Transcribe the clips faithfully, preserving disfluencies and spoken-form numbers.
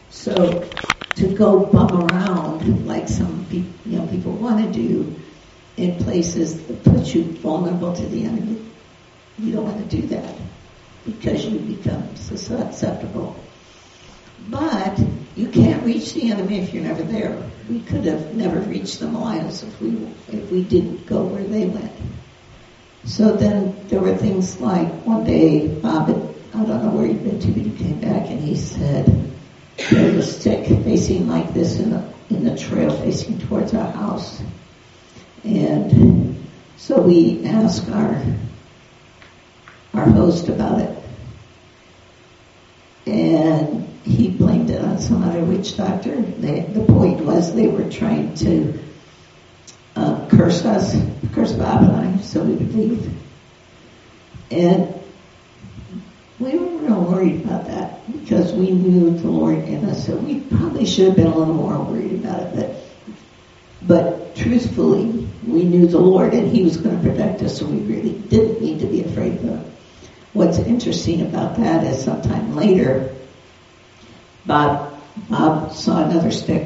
So to go bum around like some people, you know, people want to do in places that put you vulnerable to the enemy, you don't want to do that because you become susceptible. But you can't reach the enemy if you're never there. We could have never reached the Malayas if we if we didn't go where they went. So then there were things like one day Bob had, I don't know where he'd been to, but he came back and he said, there's a stick facing like this in the, in the trail facing towards our house. And so we asked our our host about it. And he blamed it on some other witch doctor. They, the point was they were trying to uh, curse us, curse Bob and I, so we would leave. And we were real worried about that because we knew the Lord in us, so we probably should have been a little more worried about it. But, but truthfully, we knew the Lord and He was going to protect us, so we really didn't need to be afraid of Him. What's interesting about that is sometime later, Bob, Bob saw another stick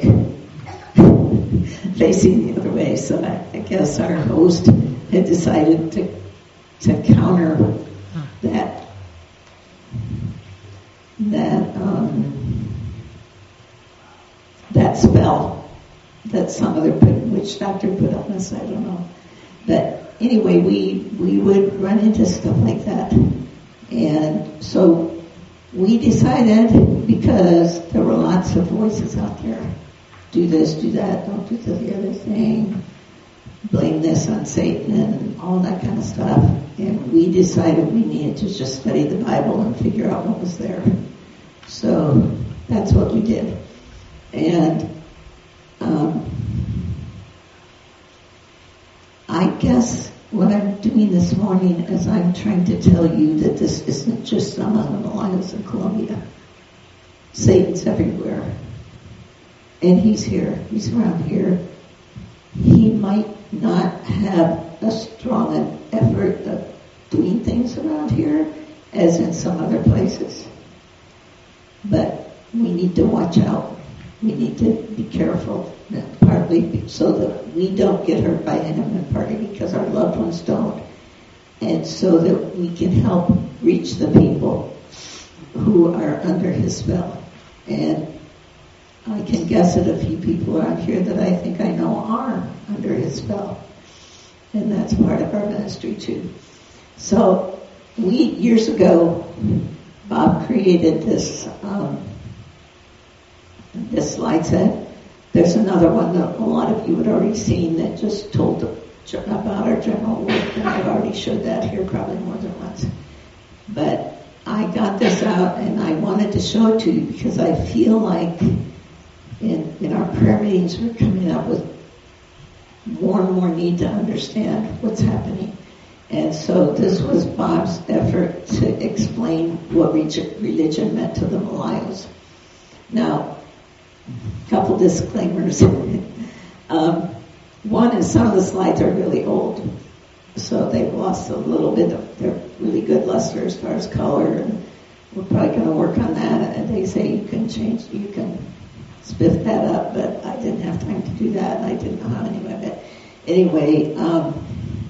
facing the other way. So I, I guess our host had decided to to counter that that um, that spell that some other witch doctor put on us. I don't know, but anyway, we we would run into stuff like that, and so. We decided, because there were lots of voices out there, do this, do that, don't do the other thing, blame this on Satan and all that kind of stuff. And we decided we needed to just study the Bible and figure out what was there. So that's what we did. And um, I guess what I'm doing this morning is I'm trying to tell you that this isn't just among the Malayas in Colombia. Satan's everywhere. And he's here. He's around here. He might not have a strong effort of doing things around here as in some other places. But we need to watch out. We need to be careful. Partly so that we don't get hurt by him, and partly because our loved ones don't, and so that we can help reach the people who are under his spell. And I can guess at a few people around here that I think I know are under his spell, and that's part of our ministry too. So we, years ago, Bob created this um, this slide set. There's another one that a lot of you had already seen that just told about our general work, and I've already showed that here probably more than once. But I got this out, and I wanted to show it to you because I feel like in, in our prayer meetings we're coming up with more and more need to understand what's happening. And so this was Bob's effort to explain what religion meant to the Malayas. Now, a couple disclaimers. um, one is some of the slides are really old, so they've lost a little bit of their really good luster as far as color, and we're probably going to work on that. And they say you can change, you can spiff that up, but I didn't have time to do that, and I didn't know how anyway. But anyway, um,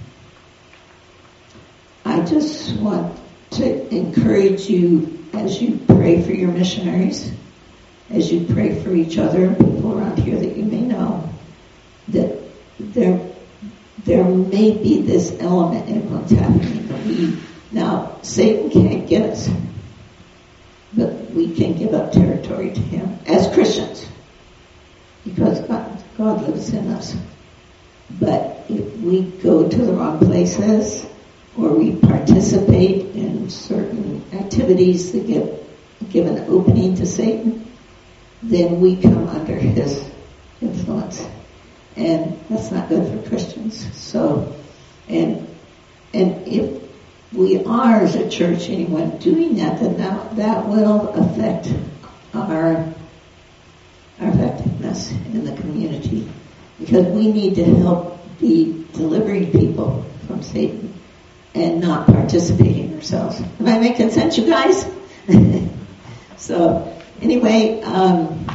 I just want to encourage you as you pray for your missionaries, as you pray for each other, people around here that you may know, that there there may be this element in what's happening that we, now Satan can't get us, but we can give up territory to him as Christians because God, God lives in us. But if we go to the wrong places or we participate in certain activities that give, give an opening to Satan, then we come under his influence. And that's not good for Christians. So, and and if we are as a church, anyone doing that, then that, that will affect our, our effectiveness in the community. Because we need to help be delivering people from Satan and not participating ourselves. Am I making sense, you guys? So, Anyway, um,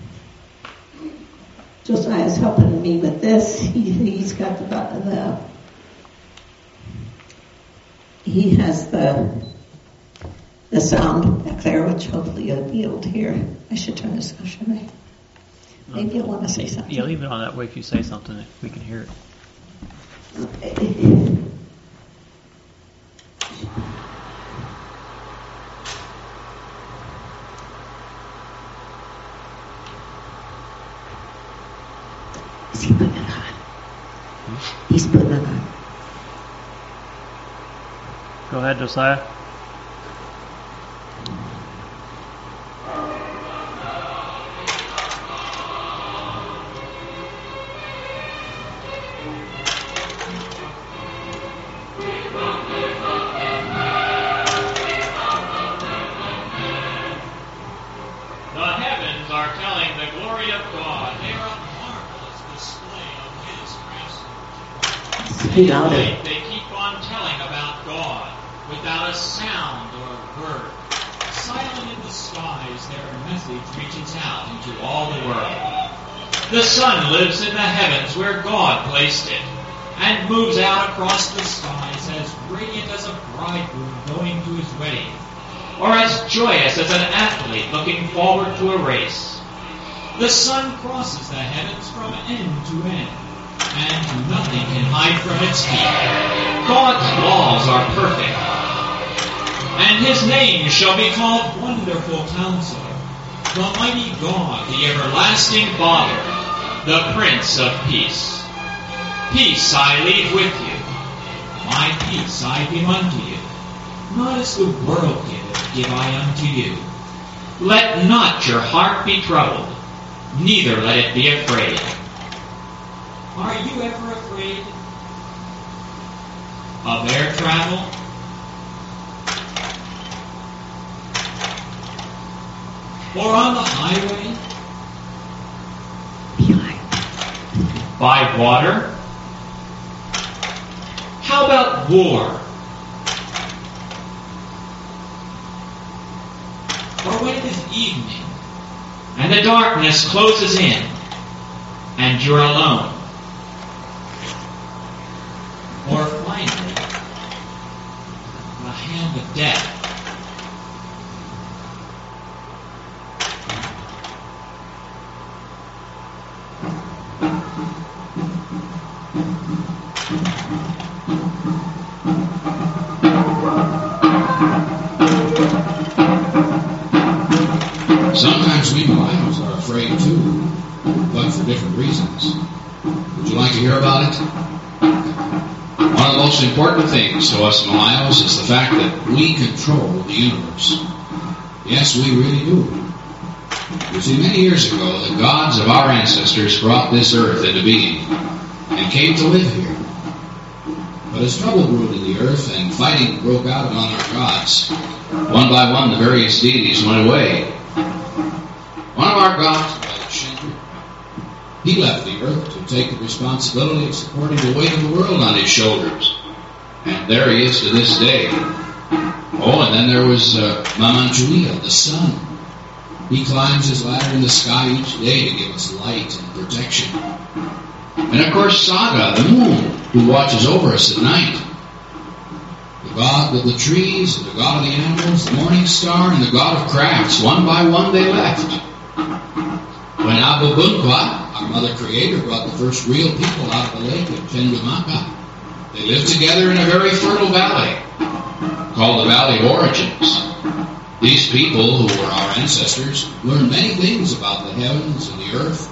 Josiah's helping me with this. He, he's got the, the, he has the, the sound back there, which hopefully you'll be able to hear. I should turn this off, shouldn't I? Maybe you'll want to say something. Yeah, leave it on that way. If you say something, we can hear it. Okay. Is he putting it on? Hmm? He's putting it on. Go ahead, Josiah. They, they keep on telling about God without a sound or a word. Silent in the skies, their message reaches out into all the world. The sun lives in the heavens where God placed it, and moves out across the skies as radiant as a bridegroom going to his wedding, or as joyous as an athlete looking forward to a race. The sun crosses the heavens from end to end, and nothing can hide from its feet. God's laws are perfect, and his name shall be called Wonderful Counselor, the Mighty God, the Everlasting Father, the Prince of Peace. Peace I leave with you, my peace I give unto you. Not as the world giveth, give I unto you. Let not your heart be troubled, neither let it be afraid. Are you ever afraid of air travel? Or on the highway? By water? How about war? Or when it is evening and the darkness closes in and you're alone? Or finally, the hand of death. Sometimes we millennials are afraid too, but for different reasons. Would you like to hear about it? One of the most important things to us millennials is the fact that we control the universe. Yes, we really do. You see, many years ago, the gods of our ancestors brought this earth into being and came to live here. But as trouble brewed in the earth and fighting broke out among our gods, one by one the various deities went away. One of our gods, Shinto, he left the earth to take the responsibility of supporting the weight of the world on his shoulders. And there he is to this day. Oh, and then there was uh, Mamanchuia, the sun. He climbs his ladder in the sky each day to give us light and protection. And of course, Saga, the moon, who watches over us at night. The god of the trees, and the god of the animals, the morning star, and the god of crafts. One by one they left. When Abubunkwa, our mother creator, brought the first real people out of the lake of Tendumaka, they lived together in a very fertile valley called the Valley of Origins. These people, who were our ancestors, learned many things about the heavens and the earth.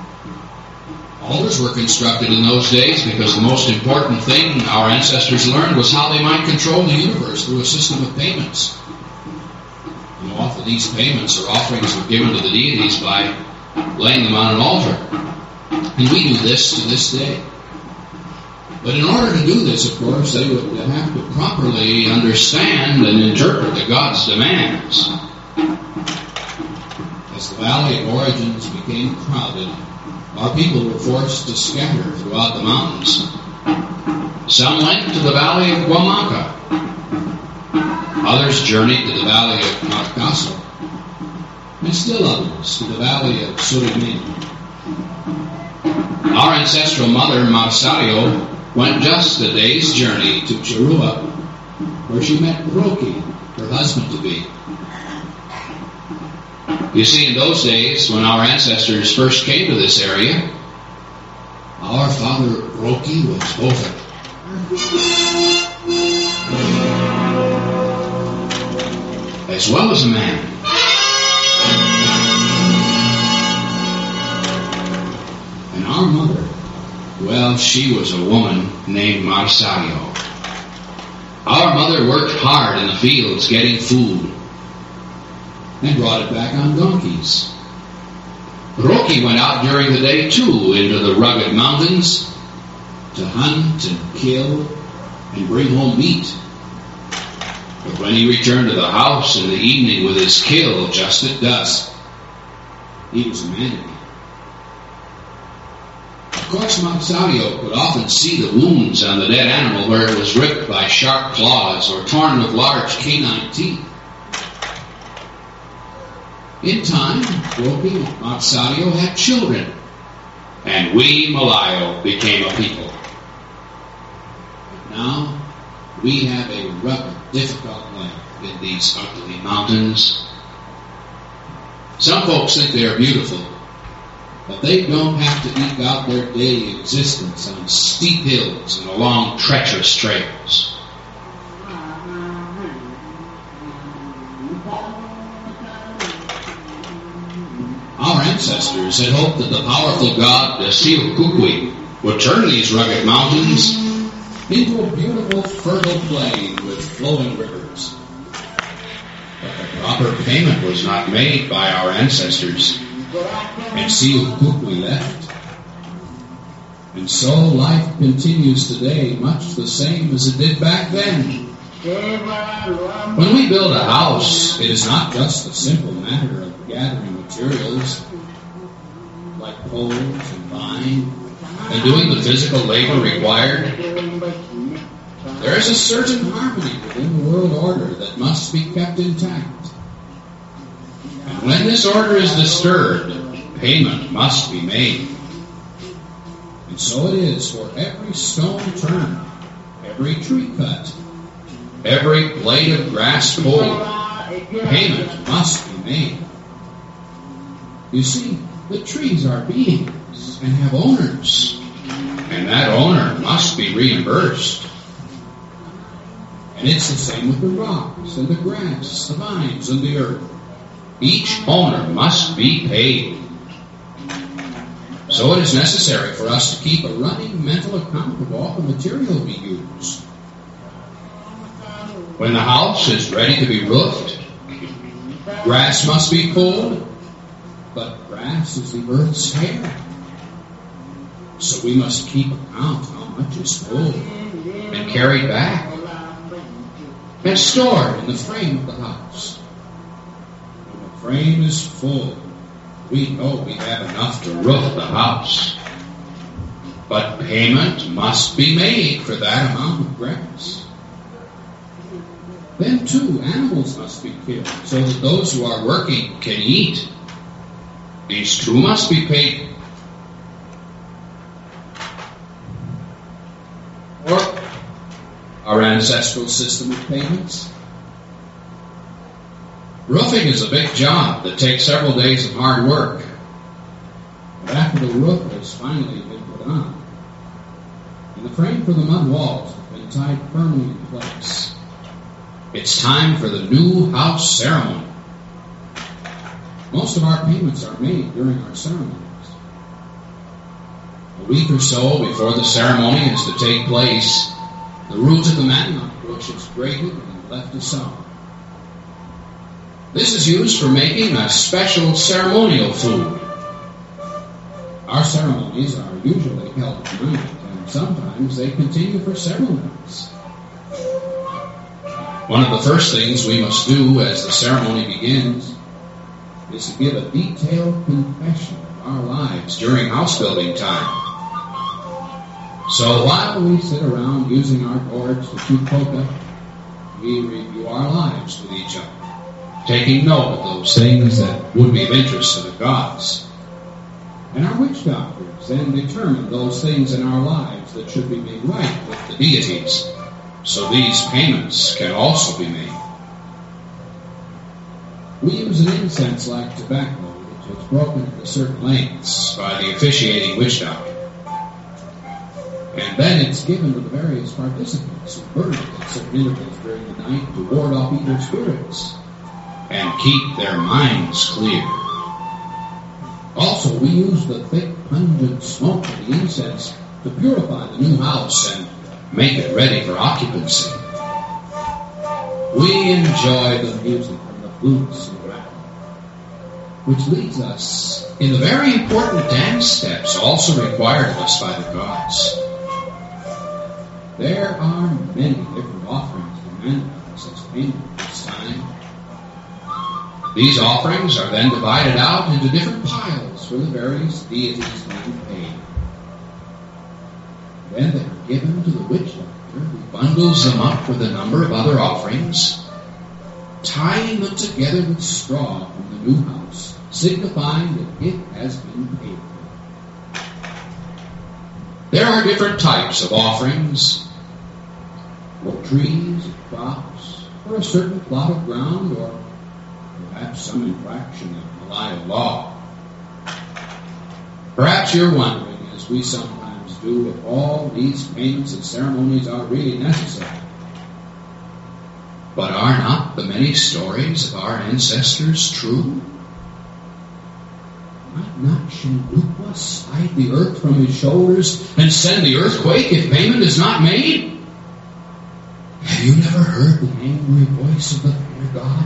Altars were constructed in those days because the most important thing our ancestors learned was how they might control the universe through a system of payments. You know, often these payments or offerings were given to the deities by laying them on an altar. And we do this to this day. But in order to do this, of course, they would have to properly understand and interpret the gods' demands. As the Valley of Origins became crowded, our people were forced to scatter throughout the mountains. Some went to the Valley of Guamaca. Others journeyed to the Valley of Marcaso. and still others to the valley of Suleiman. Our ancestral mother, Marsario, went just a day's journey to Chirua, where she met Roki, her husband-to-be. You see, in those days, when our ancestors first came to this area, our father Roki was both as well as a man. And our mother, well, she was a woman named Marsario. Our mother worked hard in the fields getting food and brought it back on donkeys. Roki went out during the day too into the rugged mountains to hunt and kill and bring home meat. But when he returned to the house in the evening with his kill just at dusk, he was a man again. Of course, Marsario could often see the wounds on the dead animal where it was ripped by sharp claws or torn with large canine teeth. In time, Roki and Marsario had children, and we, Malayo, became a people. Now, we have a rugged, difficult life in these ugly mountains. Some folks think they are beautiful, but they don't have to eke out their daily existence on steep hills and along treacherous trails. Our ancestors had hoped that the powerful god Siukukui would turn these rugged mountains into a beautiful, fertile plain with flowing rivers. But the proper payment was not made by our ancestors, and Siukukui left. And so life continues today much the same as it did back then. When we build a house, it is not just a simple matter of gathering materials like poles and vine and doing the physical labor required. There is a certain harmony within the world order that must be kept intact. And when this order is disturbed, payment must be made. And so it is for every stone turned, every tree cut, every blade of grass pulled. Payment must be made. You see, the trees are beings and have owners, and that owner must be reimbursed. And it's the same with the rocks and the grass, the vines and the earth. Each owner must be paid. So it is necessary for us to keep a running mental account of all the material we use. When the house is ready to be roofed, grass must be pulled, but grass is the earth's hair. So we must keep account how much is pulled and carried back and stored in the frame of the house. When the frame is full, we know we have enough to roof the house. But payment must be made for that amount of grass. Then, too, animals must be killed so that those who are working can eat. These too must be paid. Or our ancestral system of payments. Roofing is a big job that takes several days of hard work. But after the roof has finally been put on, and the frame for the mud walls has been tied firmly in place, it's time for the new house ceremony. Most of our payments are made during our ceremonies. A week or so before the ceremony is to take place, the root of the manioc bush is grated and left aside. This is used for making a special ceremonial food. Our ceremonies are usually held at night, and sometimes they continue for several nights. One of the first things we must do as the ceremony begins is to give a detailed confession of our lives during house building time. So while we sit around using our gourds to chew coca, we review our lives with each other. taking note of those things that would be of interest to the gods. And our witch doctors then determine those things in our lives that should be made right with the deities, so these payments can also be made. We use an incense like tobacco, which is broken into certain lengths by the officiating witch doctor. And then it's given to the various participants who burn it at certain intervals during the night to ward off evil spirits and keep their minds clear. Also, we use the thick, pungent smoke of the incense to purify the new house and make it ready for occupancy. We enjoy the music from the flutes and rattle, which leads us in the very important dance steps also required of us by the gods. There are many different offerings demanded of us as payment at this time. These offerings are then divided out into different piles for the various deities to be paid. Then they are given to the witch doctor, who bundles them up with a number of other offerings, tying them together with straw from the new house, signifying that it has been paid for. There are different types of offerings for trees, crops, for a certain plot of ground, or perhaps some infraction of Malaya law. Perhaps you're wondering, as we sometimes do, if all these payments and ceremonies are really necessary. But are not the many stories of our ancestors true? Might not Shinrukwa slide the earth from his shoulders and send the earthquake if payment is not made? Have you never heard the angry voice of the thunder god?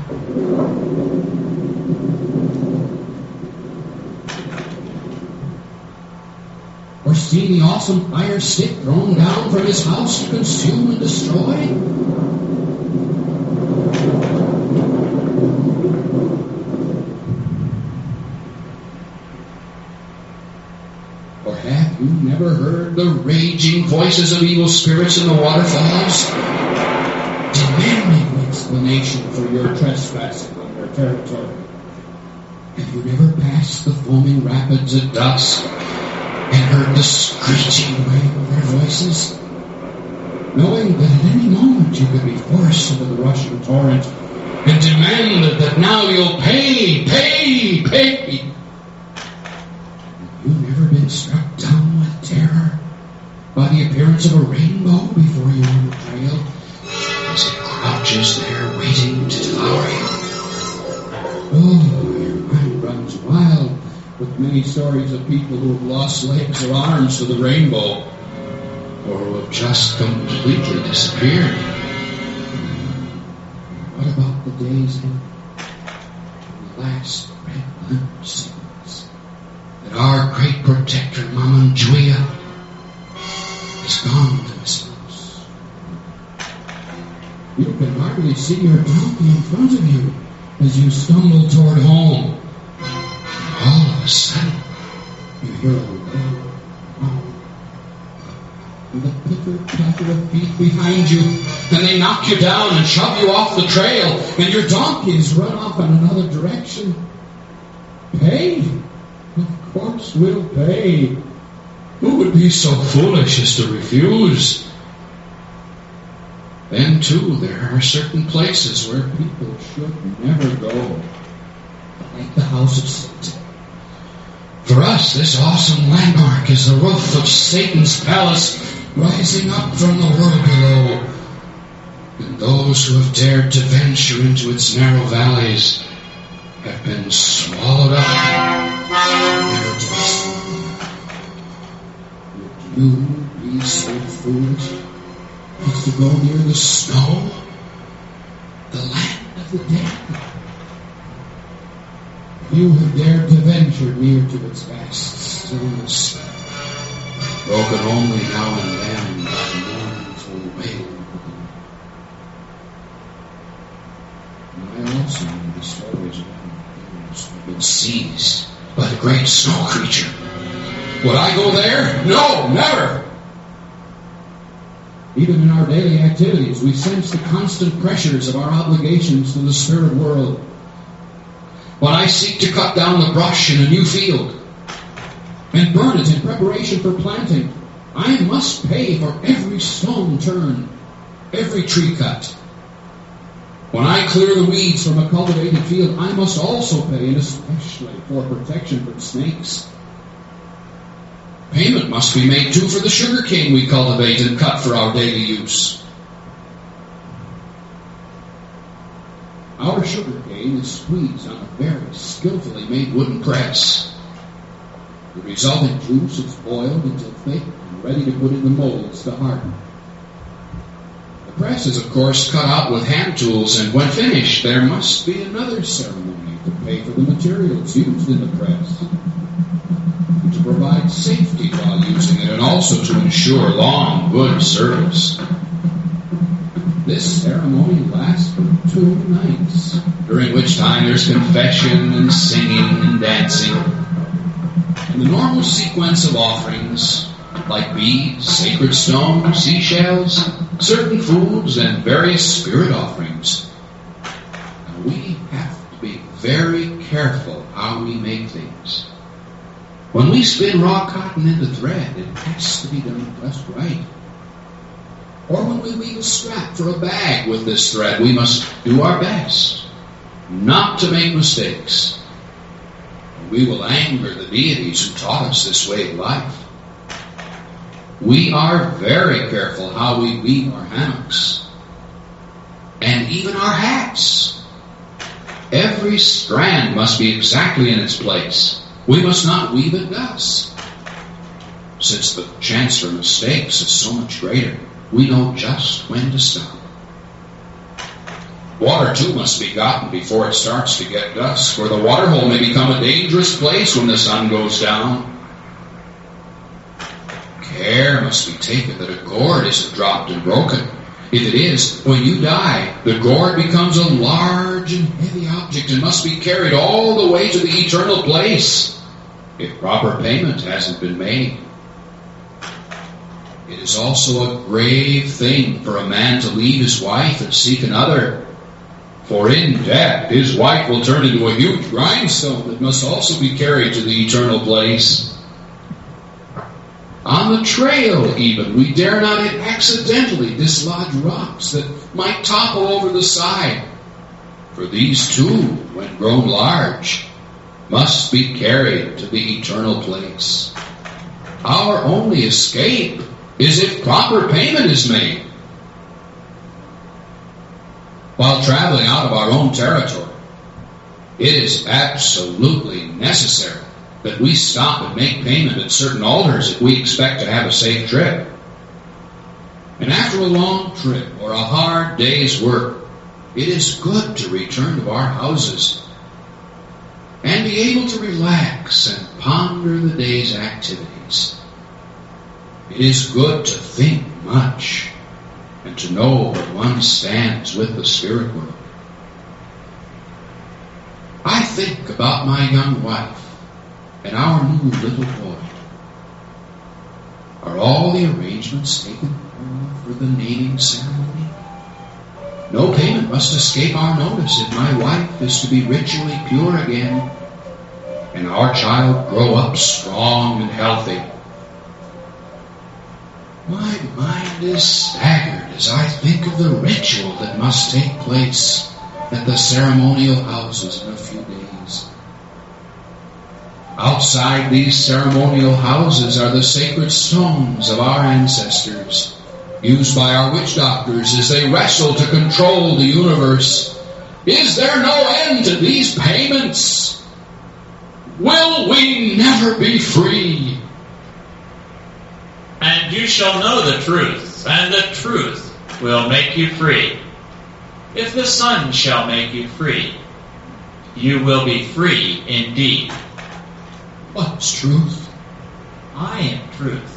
Or seen the awesome fire stick thrown down from his house to consume and destroy? Or have you never heard the raging voices of evil spirits in the waterfalls, demanding explanation for your trespassing on their territory? Have you never passed the foaming rapids at dusk and heard the screeching wail of their voices, knowing that at any moment you could be forced into the rushing torrent and demanded that now you'll pay, pay, pay? Have you never been struck down with terror by the appearance of a rainbow before you on the trail, as it crouches there waiting to devour you? Oh, your mind runs wild with many stories of people who have lost legs or arms to the rainbow, or who have just completely disappeared. What about the days when the last red lamp signals that our great protector, Mamanjuya, is gone to his house? You can hardly see your donkey in front of you as you stumble toward home. All of a sudden, you hear a low moan and the pitter-patter of feet behind you, and they knock you down and shove you off the trail, and your donkeys run off in another direction. Pay? Of course we'll pay. Who would be so foolish as to refuse? Then, too, there are certain places where people should never go, like the House of Satan. For us, this awesome landmark is the roof of Satan's palace rising up from the world below. And those who have dared to venture into its narrow valleys have been swallowed up, never to be seen. Would you be so foolish as to go near the snow, the land of the dead? You have dared to venture near to its vast stillness, broken only now and then by mournful wail. And I also know the stories of those who have been seized by the great snow creature. Would I go there? No, never! Even in our daily activities, we sense the constant pressures of our obligations to the spirit world, When I seek to cut down the brush in a new field and burn it in preparation for planting, I must pay for every stone turned, every tree cut. When I clear the weeds from a cultivated field, I must also pay, and especially for protection from snakes. Payment must be made too for the sugar cane we cultivate and cut for our daily use. Our sugar cane is squeezed on a very skillfully made wooden press. The resulting juice is boiled until thick and ready to put in the molds to harden. The press is, of course, cut out with hand tools, and when finished, there must be another ceremony to pay for the materials used in the press, to provide safety while using it, and also to ensure long, good service. This ceremony lasts for two nights, during which time there's confession and singing and dancing. And the normal sequence of offerings, like beads, sacred stones, seashells, certain foods, and various spirit offerings. Now we have to be very careful how we make things. When we spin raw cotton into thread, it has to be done just right. Or when we weave a strap for a bag with this thread, we must do our best not to make mistakes. We will anger the deities who taught us this way of life. We are very careful how we weave our hammocks and even our hats. Every strand must be exactly in its place. We must not weave it thus. Since the chance for mistakes is so much greater, we know just when to stop. Water, too, must be gotten before it starts to get dusk, for the water hole may become a dangerous place when the sun goes down. Care must be taken that a gourd isn't dropped and broken. If it is, when you die, the gourd becomes a large and heavy object and must be carried all the way to the eternal place if proper payment hasn't been made. It is also a grave thing for a man to leave his wife and seek another, for in death his wife will turn into a huge grindstone that must also be carried to the eternal place. On the trail, even, we dare not accidentally dislodge rocks that might topple over the side, for these too, when grown large, must be carried to the eternal place. Our only escape is if proper payment is made. While traveling out of our own territory, it is absolutely necessary that we stop and make payment at certain altars if we expect to have a safe trip. And after a long trip or a hard day's work, it is good to return to our houses and be able to relax and ponder the day's activities. It is good to think much and to know where one stands with the spirit world. I think about my young wife and our new little boy. Are all the arrangements taken for the naming ceremony? No payment must escape our notice if my wife is to be ritually pure again and our child grow up strong and healthy. My mind is staggered as I think of the ritual that must take place at the ceremonial houses in a few days. Outside these ceremonial houses are the sacred stones of our ancestors, used by our witch doctors as they wrestle to control the universe. Is there no end to these payments? Will we never be free? And you shall know the truth, and the truth will make you free. If the Son shall make you free, you will be free indeed. What's truth? I am truth.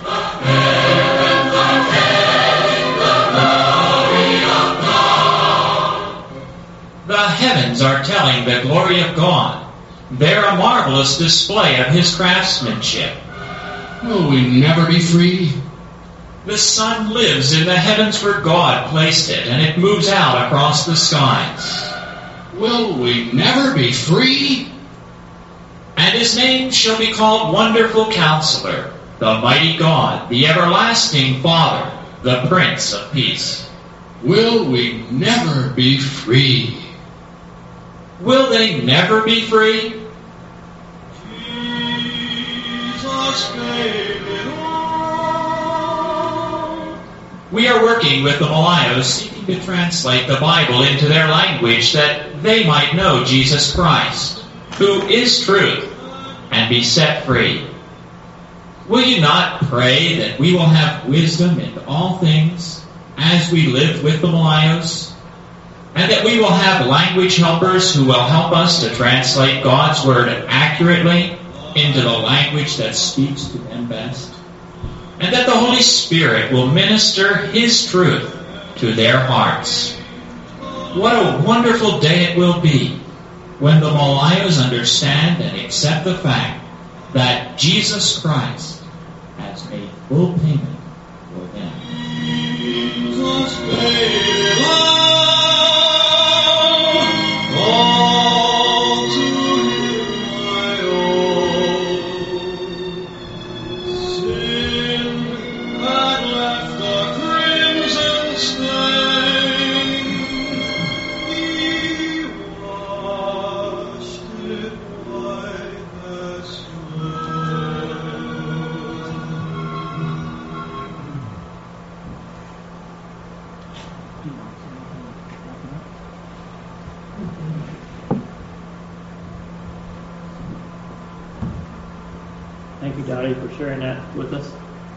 The heavens are telling the glory of God. They're a marvelous display of His craftsmanship. Will we never be free? The sun lives in the heavens where God placed it, and it moves out across the skies. Will we never be free? And his name shall be called Wonderful Counselor, the Mighty God, the Everlasting Father, the Prince of Peace. Will we never be free? Will they never be free? Jesus gave it all. We are working with the Malayos, seeking to translate the Bible into their language that they might know Jesus Christ, who is truth, and be set free. Will you not pray that we will have wisdom in all things as we live with the Malayos? And that we will have language helpers who will help us to translate God's Word accurately into the language that speaks to them best? And that the Holy Spirit will minister His truth to their hearts. What a wonderful day it will be when the Malayos understand and accept the fact that Jesus Christ has made full payment for them. Jesus paid it all. All to Him I owe. Sin had left a crimson stain. He washed it white as snow. Thank you, Dottie, for sharing that with us.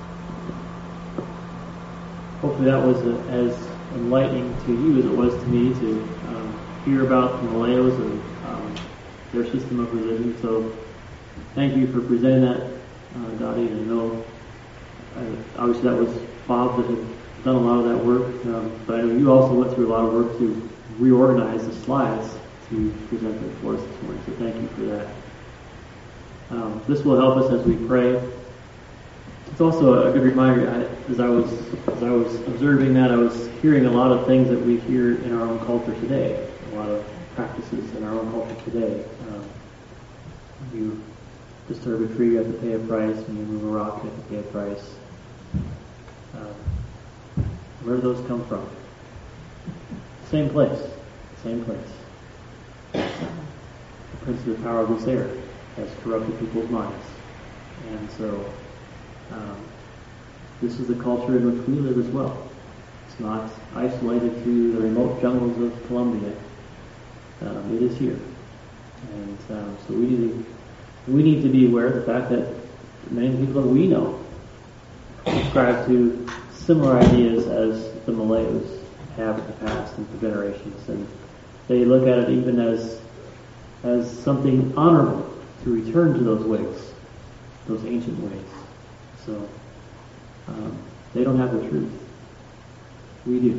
Hopefully that was uh, as enlightening to you as it was to me to um, hear about the Malayos and um, their system of religion. So thank you for presenting that, uh, Dottie. And I know, uh, obviously that was Bob that had done a lot of that work, um, but I know you also went through a lot of work to reorganize the slides to present them for us this morning. So thank you for that. Um, this will help us as we pray. It's also a good reminder. I, as I was as I was observing that, I was hearing a lot of things that we hear in our own culture today. A lot of practices in our own culture today. Um, you disturb a tree, you have to pay a price. When you move a rock, you have to pay a price. Um, where do those come from? Same place. Same place. The prince of the power of this air has corrupted people's minds. And so um, this is the culture in which we live as well. It's not isolated to the remote jungles of Colombia. Um, it is here. And um, so we need to we need to be aware of the fact that many people that we know subscribe to similar ideas as the Malayos have in the past and for generations. And they look at it even as as something honorable to return to those ways, those ancient ways. So um, they don't have the truth. We do.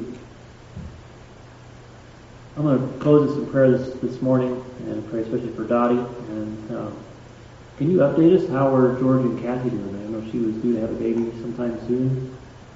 I'm going to close this in prayer this, this morning and pray especially for Dottie. And um, can you update us? How are George and Kathy doing? I know she was due to have a baby sometime soon.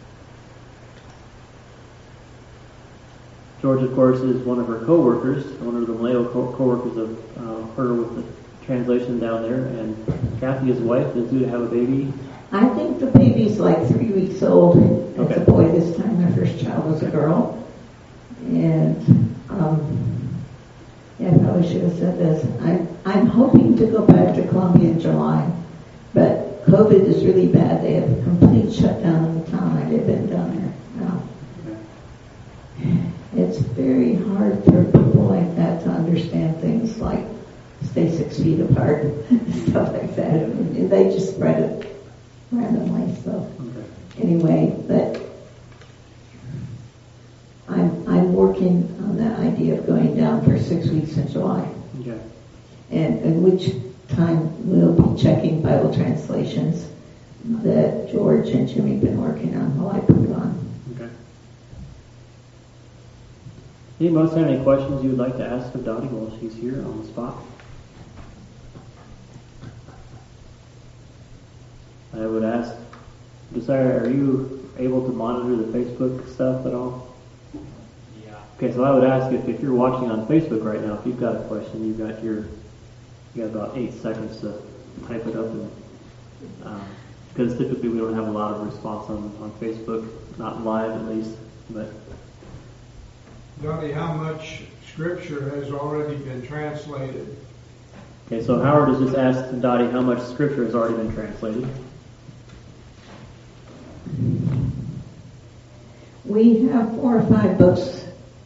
George, of course, is one of her co-workers, one of the Malayo co- co-workers of uh, her with the translation down there. And Kathy, his wife, is due to have a baby. I think the baby's like three weeks old. It's Okay. a boy this time. Their first child was a girl. And, um, yeah, I probably should have said this. I'm, I'm hoping to go back to Colombia in July. But COVID is really bad. They have a complete shutdown in the town. I've been down there now. It's very hard for people like that to understand things like stay six feet apart, stuff like that. And they just spread it randomly. So Okay. anyway, but I'm I'm working on that idea of going down for six weeks in July, Okay. and in which time we'll be checking Bible translations that George and Jimmy have been working on while I put it on. Okay. Anybody else have any questions you would like to ask of Dottie while she's here on the spot? I would ask, Josiah, are you able to monitor the Facebook stuff at all? Yeah. Okay, so I would ask if, if you're watching on Facebook right now, if you've got a question, you've got your, you got about eight seconds to type it up, and um, because typically we don't have a lot of response on, on Facebook, not live at least, but. Dottie, how much scripture has already been translated? Okay, so Howard has just asked Dottie how much scripture has already been translated. We have four or five books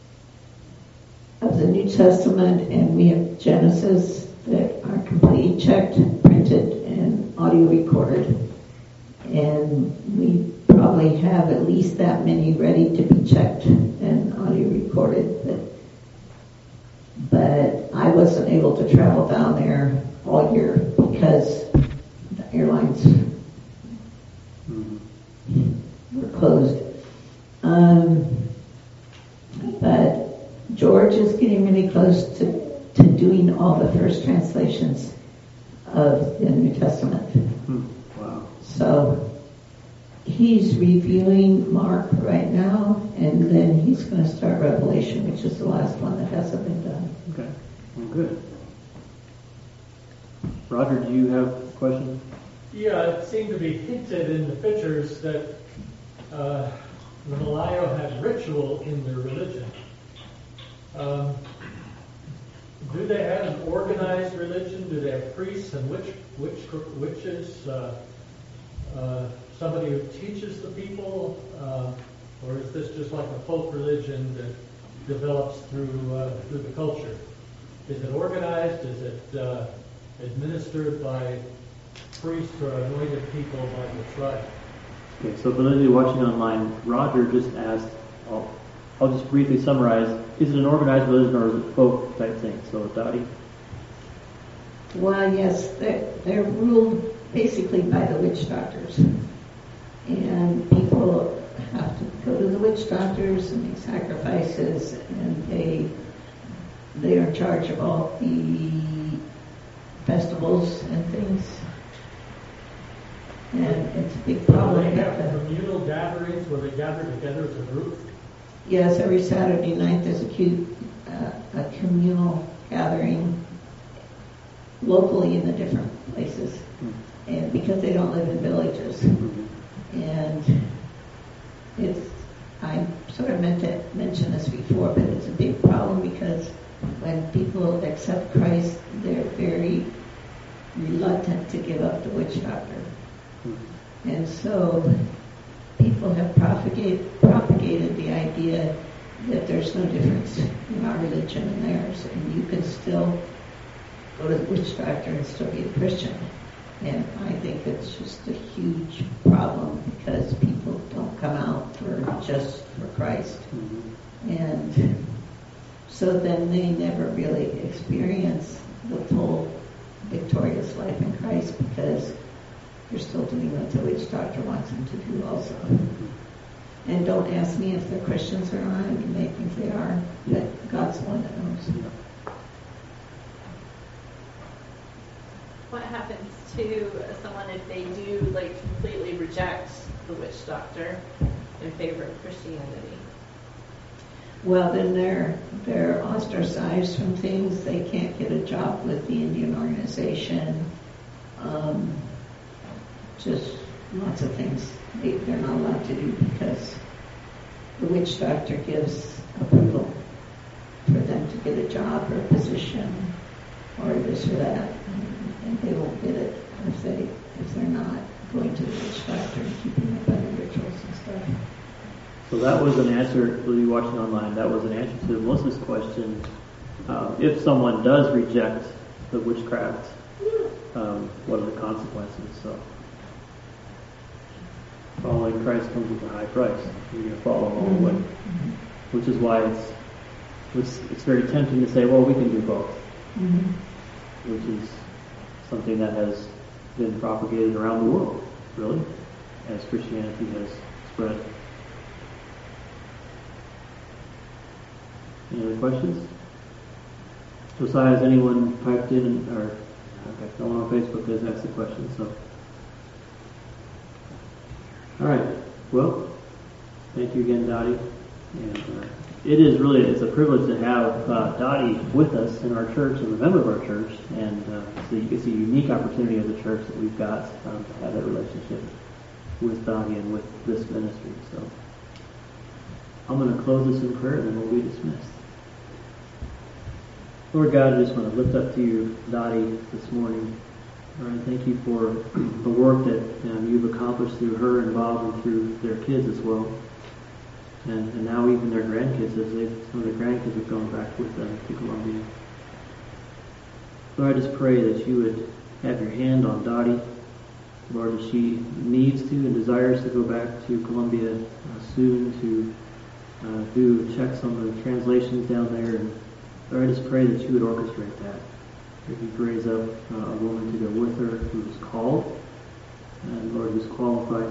of the New Testament, and we have Genesis that are completely checked, printed, and audio recorded. And we probably have at least that many ready to be checked and audio recorded. But, but I wasn't able to travel down there all year because the airlines were closed. Um, but George is getting really close to, to doing all the first translations of the New Testament. Hmm. Wow. So he's reviewing Mark right now, and then he's going to start Revelation, which is the last one that hasn't been done. Okay. Well, good. Roger, do you have a question? Yeah, it seemed to be hinted in the pictures that uh, the Malayo has ritual in their religion. Um, do they have an organized religion? Do they have priests and witch, witch, witches? Uh, uh, somebody who teaches the people? Uh, or is this just like a folk religion that develops through uh, through the culture? Is it organized? Is it uh, administered by priests or anointed people by the tribe? Okay, so for those of you watching online, Roger just asked, I'll, I'll just briefly summarize, is it an organized religion or is it folk type thing? So, Dottie? Well, yes, they're, they're ruled basically by the witch doctors. And people have to go to the witch doctors and make sacrifices, and they, they are in charge of all the festivals and things. And it's a big problem. Do they have communal gatherings where they gather together as a group? Yes, every Saturday night there's a, cute, uh, a communal gathering locally in the different places. Mm-hmm. And because they don't live in villages. Mm-hmm. And it's, I sort of meant to mention this before, but it's a big problem because when people accept Christ, they're very reluctant to give up the witch doctor. Mm-hmm. And so people have propagated, propagated the idea that there's no difference in our religion and theirs, and you can still go to the witch doctor and still be a Christian. And I think it's just a huge problem because people don't come out for just for Christ. Mm-hmm. And so then they never really experience the full victorious life in Christ because they're still doing what the witch doctor wants them to do also. And don't ask me if they're Christians or not. You may think they are, but God's the one that knows. What happens to someone if they do like completely reject the witch doctor in favor of Christianity? Well, then they're they're ostracized from things. They can't get a job with the Indian organization. Um, just lots of things they, they're not allowed to do because the witch doctor gives approval for them to get a job or a position or this or that, and, and they won't get it if they if they're not going to the witch doctor and keeping up other rituals and stuff. So that was an answer, for you watching online, that was an answer to Melissa's question. Um, if someone does reject the witchcraft, um, what are the consequences? So, following Christ comes with a high price. You're going to follow all the way. Mm-hmm. Which is why it's, it's it's very tempting to say, well, we can do both. Mm-hmm. Which is something that has been propagated around the world, really, as Christianity has spread. Any other questions? Josiah, has anyone typed in, or okay, no one on Facebook has asked the question, so. All right. Well, thank you again, Dottie, and uh, it is really, it's a privilege to have uh, Dottie with us in our church and a member of our church, and uh, so it's a unique opportunity as a church that we've got um, to have that relationship with Dottie and with this ministry. So I'm going to close this in prayer and then we'll be dismissed. Lord God, I just want to lift up to you Dottie this morning. Lord, thank you for the work that um, you've accomplished through her and Bob and through their kids as well. And, and now even their grandkids, as they some of their grandkids have gone back with them to Columbia. Lord, I just pray that you would have your hand on Dottie. Lord, as she needs to and desires to go back to Columbia uh, soon to uh, do checks on the translations down there. And Lord, I just pray that you would orchestrate that. That you'd raise up uh, a woman to go with her who is called, and Lord, who's qualified.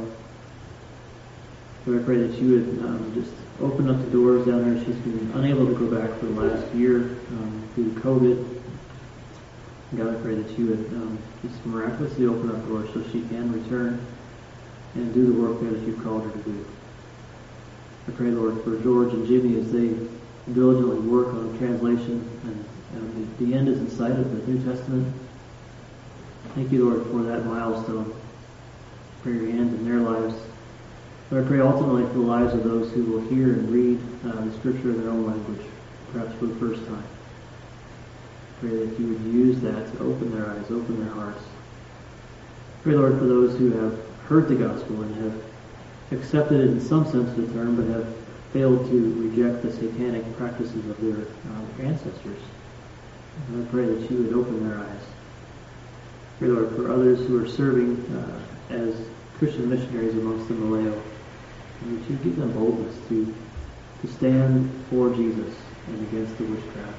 Lord, I pray that you would um, just open up the doors down there. She's been unable to go back for the last year um, due to COVID. God, I pray that you would um, just miraculously open up doors so she can return and do the work that you've called her to do. I pray, Lord, for George and Jimmy as they diligently work on translation, and, and the, the end is in sight of the New Testament. Thank you, Lord, for that milestone. Pray your hand in their lives. Lord, I pray ultimately for the lives of those who will hear and read uh, the Scripture in their own language, perhaps for the first time. Pray that you would use that to open their eyes, open their hearts. Pray, Lord, for those who have heard the gospel and have accepted it in some sense of the term, but have failed to reject the satanic practices of their uh, ancestors. And I pray that you would open their eyes. Pray, Lord, for others who are serving uh, as Christian missionaries amongst the Maleo, and that you give them boldness to, to stand for Jesus and against the witchcraft.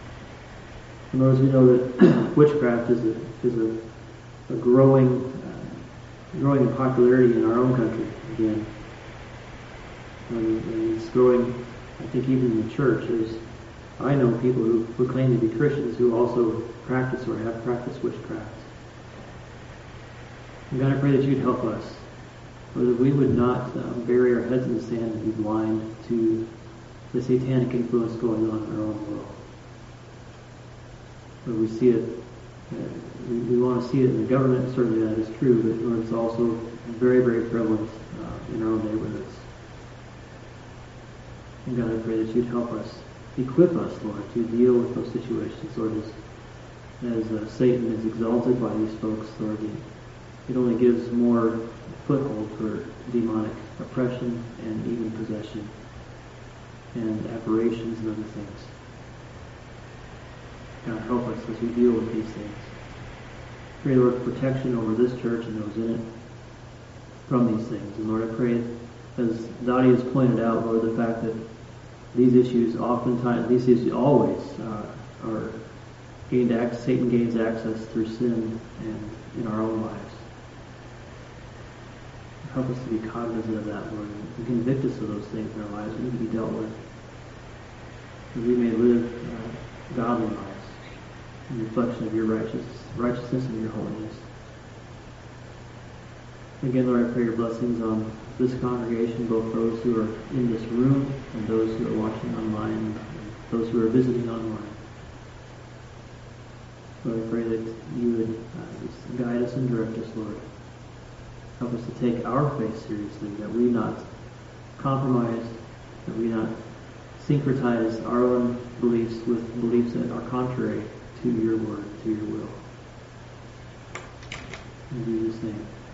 And Lord, as we know that witchcraft is a, is a, a growing, uh, growing in popularity in our own country again. And, and it's growing, I think, even in the church. There's, I know people who, who claim to be Christians who also practice or have practiced witchcraft. And God, I pray that you'd help us, so that we would not um, bury our heads in the sand and be blind to the satanic influence going on in our own world. But we see it, uh, we, we want to see it in the government, certainly that is true, but Lord, it's also very, very prevalent uh, in our own neighborhoods. And God, I pray that you'd help us, equip us, Lord, to deal with those situations, Lord, as, as uh, Satan is exalted by these folks, Lord, it, it only gives more foothold for demonic oppression and even possession and apparitions and other things. God, help us as we deal with these things. Pray, Lord, protection over this church and those in it from these things. And Lord, I pray, as Dottie has pointed out, Lord, the fact that these issues oftentimes, these issues always uh, are gained access, Satan gains access through sin and in our own lives. Help us to be cognizant of that, Lord, and convict us of those things in our lives that need to be dealt with, that we may live uh, godly lives in reflection of your righteous, righteousness and your holiness. Again, Lord, I pray your blessings on this congregation, both those who are in this room and those who are watching online, and those who are visiting online. Lord, I pray that you would uh, just guide us and direct us, Lord. Help us to take our faith seriously, that we not compromise, that we not syncretize our own beliefs with beliefs that are contrary to your word, to your will. In Jesus' name.